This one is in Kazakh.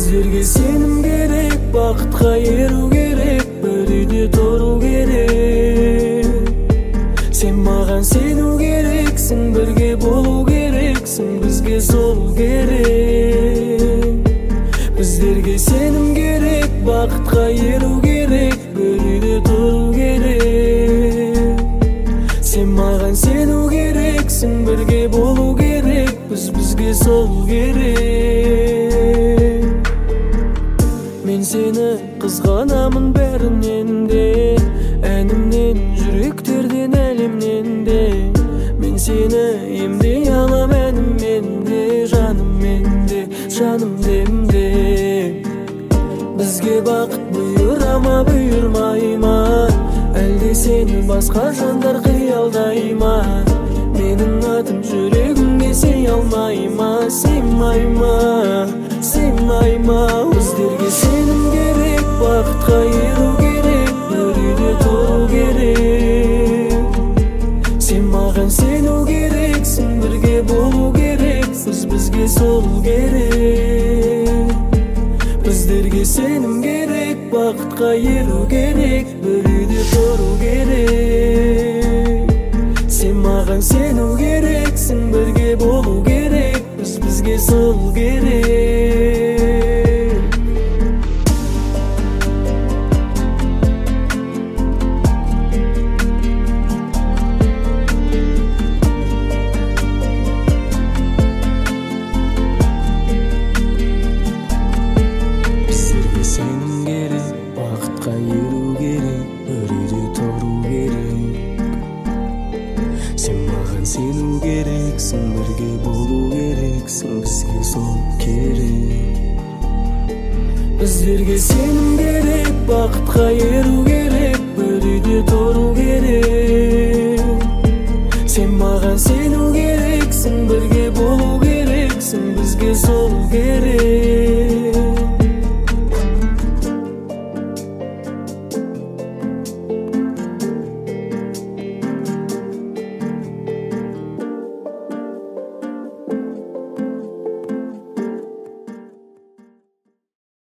Біздерге сенім керек, бақытқа еру керек, бір үйде тұру керек. Сен маған сену керексің, бірге болу керексің, бізге сол керек. Біздерге сенім керек, бақытқа еру керек, бір үйде тұру керек. Сен маған сену керексің, бірге болу керек, бізге сол керек. Мен сені қызғанамын бәрінен де, әнімнен, жүректерден, әлемнен де. Мен сені емдей алам әніммен де, жаныммен де, жаным демде. Бізге бақыт бұйыра ма, бұйырмай ма, әлде сені басқа жандар қиялдай ма? Менің атым жүрегімде сей алмай ма, сыймай ма, сыймай ма? Біздерге сенім керек, бақытқа еру керек, бір үйде тұру керек. Сен маған сену керексің, бірге болу керек, бізге сол керек. Біздерге сенім керек, бақытқа еру керек, бір үйде тұру керек. Сен маған сену керексің, бірге болу керек, бізге сол керек. Біздерге сенім керек, бақытқа еру керек, бір үйде тұру керек. Сен маған сену керексің, бірге болу керексің, бізге сол керек. Біздерге сенім керек, бақытқа еру керек, бір үйде тұру керек. Сен маған сену керексің, бірге болу керексің, бізге сол керек.